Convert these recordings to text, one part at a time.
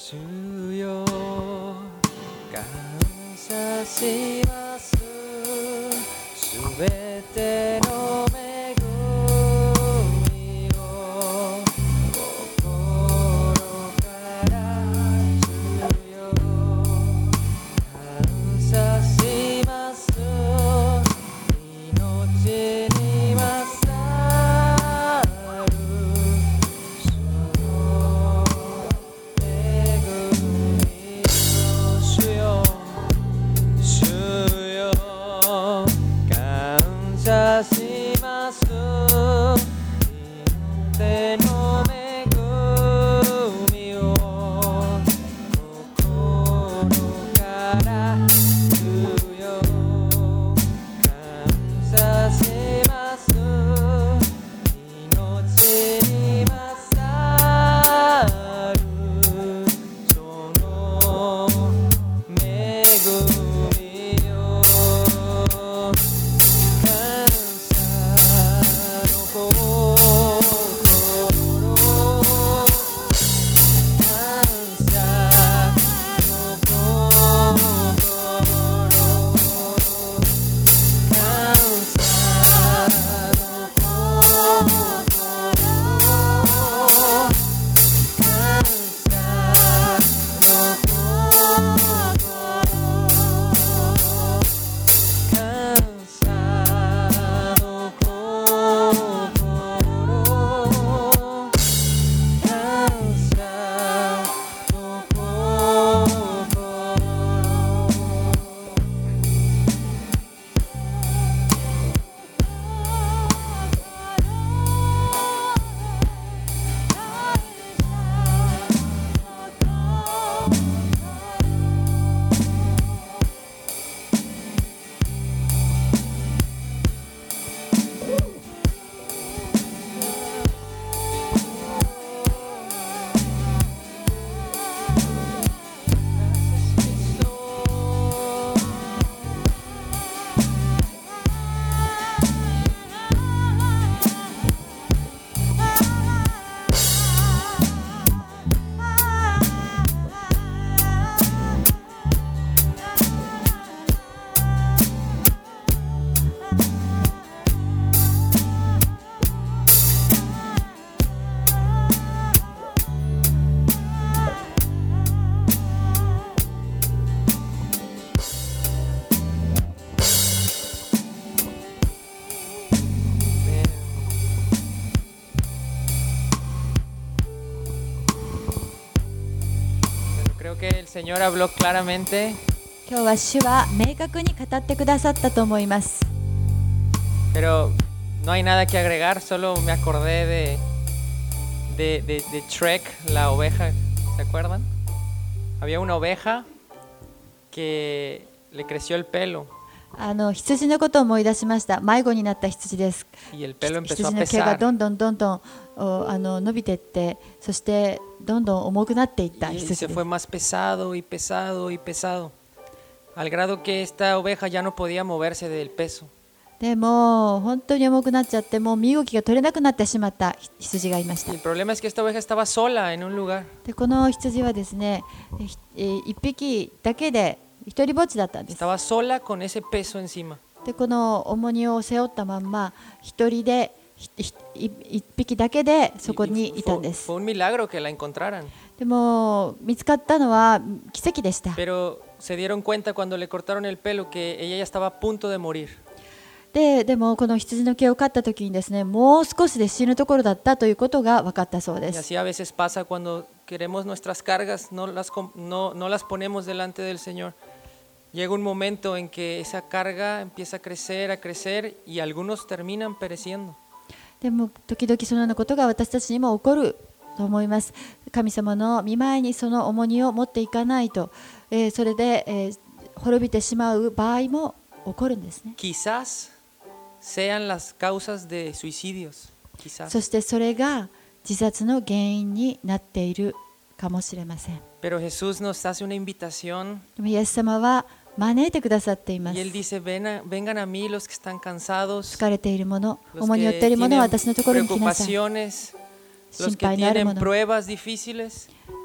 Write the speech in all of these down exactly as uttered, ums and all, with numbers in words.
主よ感謝します。すべての恵みを心から主よ感謝します。命に勝る主の恵みを主よ主よ感謝します。命の恵みを心から主よ感謝します。命に勝るその恵みを感謝の心感謝の心感謝の心感謝の感謝の心感謝のCreo que el Señor habló claramente, 今日は主は明確に語ってくださったと思います。 pero no hay nada que agregar. Solo me acordé de, de, de, de Shrek, la oveja. ¿Se acuerdan? Había una oveja que le creció el pelo あの羊のことを思い出しました。迷子になった羊です。 y el pelo empezó a 羊の毛が pesar. どんどんどんどんおあの伸びていって、そしてどんどん重くなっていった Y 羊 se です。 fue más pesado y pesado y pesado, al grado que esta oveja ya no podía moverse del peso. でも本当に重くなっちゃって、もう身動きが取れなくなってしまった羊がいまし Y た。 el problema es que esta oveja estaba sola en un lugar. でこの羊はですね、えひえー一匹だけで一人ぼっちだったんです。 Estaba sola con ese peso encima. でこの重荷を背負ったまんま一人でひひい一匹だけでそこ Y にいたん fue, です。 fue un milagro que la encontraran. でも見つかったのは奇跡でした。 Pero se dieron cuenta cuando le cortaron el pelo que ella ya estaba a punto de morir. ででもこの羊の毛を刈った時にですね、もう少しで死ぬところだったということが分かったそうで Y す。 así a veces pasa cuando queremos nuestras cargas, no las, com- no, no las ponemos delante del Señor. Llega un momento en que esa carga empieza a crecer, a crecer y algunos terminan pereciendo. でも時々そのようなことが私たちにも起こると思います。神様の御前にその重荷を持っていかないと、えーそれで、えー滅びてしまう場合も起こるんですね。 Quizás sean las causas de suicidios. Quizás. そしてそれが自殺の原因になっているかもしれません。 Pero Jesús nos hace una invitación でもイエス様は招いてくださっていま y す。 Él dice, Ven a- vengan a mí los que están cansados, 疲れている者、 los 重荷を負っ que ている者は tienen 私のところに来なさい。 preocupaciones, los 心 que 配のある tienen 者、 pruebas difíciles.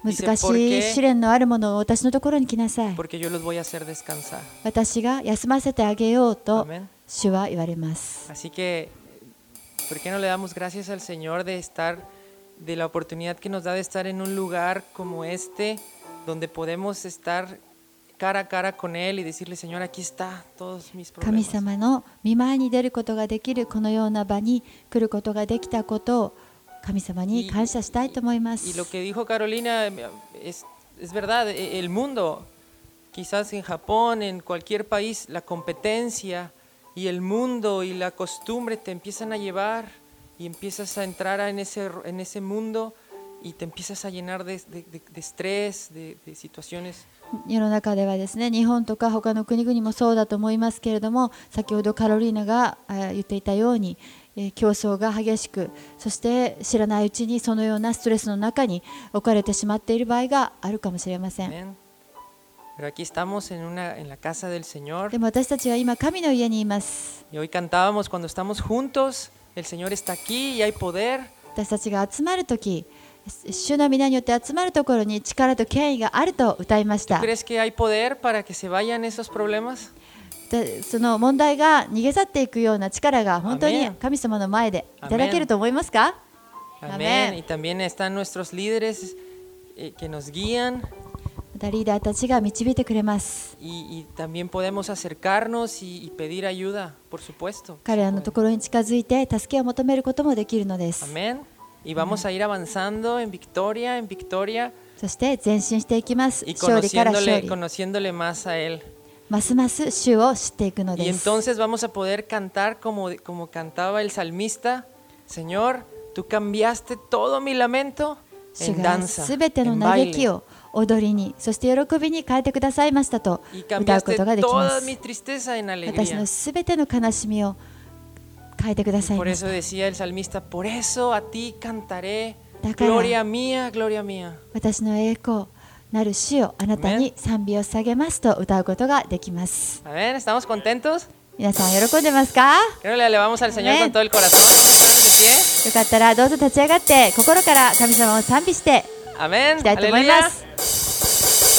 難しい試練のあるものを私のところに来なさい。 Porque yo los voy a hacer descansar. 私が休ませてあげようと Amén. 主は言われます。 Así que, ¿por qué no le damos gracias al Señor de estar, de la oportunidad que nos da de estar en un lugar como este, donde podemos estar cara a cara con Él y decirle, Señor, aquí está todos mis 神 problemas. 様の御前に出ることができるこのような場に来ることができたことを神様に感謝したいと思いま Y lo す。 que dijo Carolina es, es verdad, el mundo, quizás en Japón, en cualquier país, la competencia y el mundo y la costumbre te empiezan a llevar y empiezas a entrar en ese, en ese mundo y te empiezas a llenar de, de, de, de estrés, de, de situaciones. 世の中ではですね、日本とか他の国々もそうだと思いますけれども、先ほどカロリーナが言っていたように、えー、競争が激しく、そして知らないうちにそのようなストレスの中に置かれてしまっている場合があるかもしれません。 Amén. Pero aquí estamos en, una, en la casa del Señor. でも私たちは今神の家にいます。 Y hoy cantábamos, cuando estamos juntos, el Señor está aquí y hay poder. 私たちが集まるとき、主の皆によって集まるところに力と権威があると歌いまし ¿Tú た。 crees que hay poder para que se vayan esos problemas? でその問題が逃げ去っていくような力が本当に Amén. 神様の前でいただけると思いますか？ Amén. Amén. Y también están nuestros líderes eh, que nos guían またリーダーたちが導いてくれます。 y, y también podemos acercarnos y, y pedir ayuda, por supuesto. 彼らのところに近づいて助けを求めることもできるのです。 Amén. Y vamos a ir avanzando en victoria, en victoria そして前進していきます。 y 勝利から勝 conociéndole, 利。 conociéndole más a Él. ますます主を知っていくの Y です。 entonces vamos a poder cantar como, como cantaba el salmista. Señor, tú cambiaste todo mi lamento 主 en が danza, すべての en 嘆き baile. を踊りに、そして喜びに変えてくださいましたと Y 歌うこ cambiaste とができま toda す。 mi tristeza en 私 alegría. のすべての悲しみを変えてください Por まし eso た。 decía el salmista, por eso a ti cantaré, Da cara. gloria mía, gloria mía. 私の栄光なる主よ、あなたに賛美を捧げますと歌うことができます。 Amén, ¿estamos contentos? 皆さん喜んでますか？ Creo que le alabamos al Señor Amén. con todo el corazón. ¿Están de よかったらどうぞ立ち上がって心から神様を賛美してい pie? Amén, きたいと思いま aleluya. す。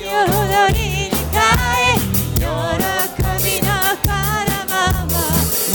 「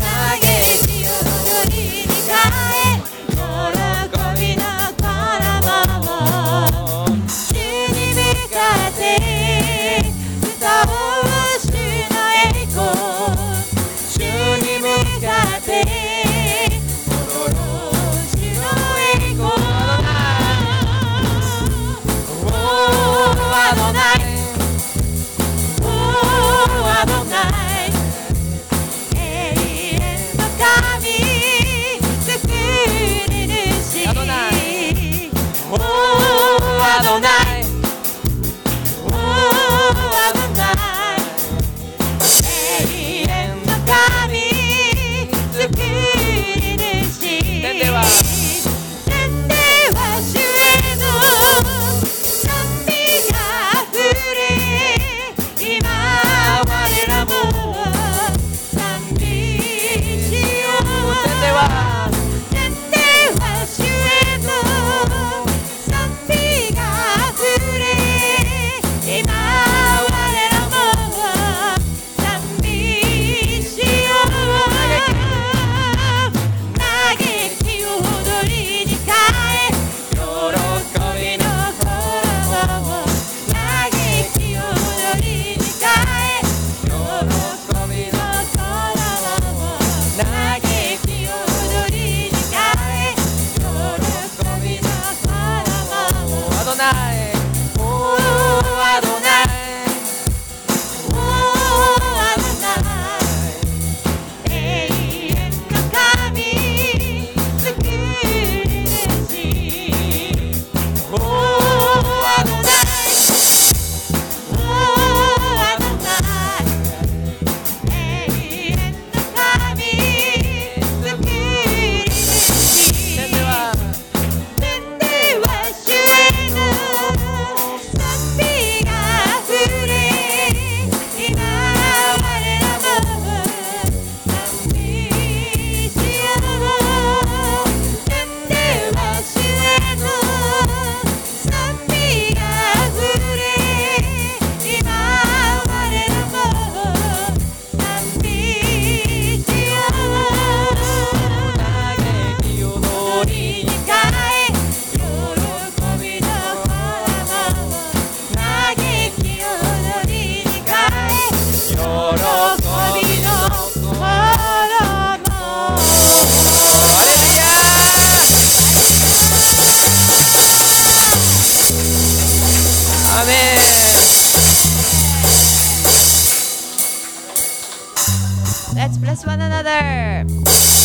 Let's bless one another!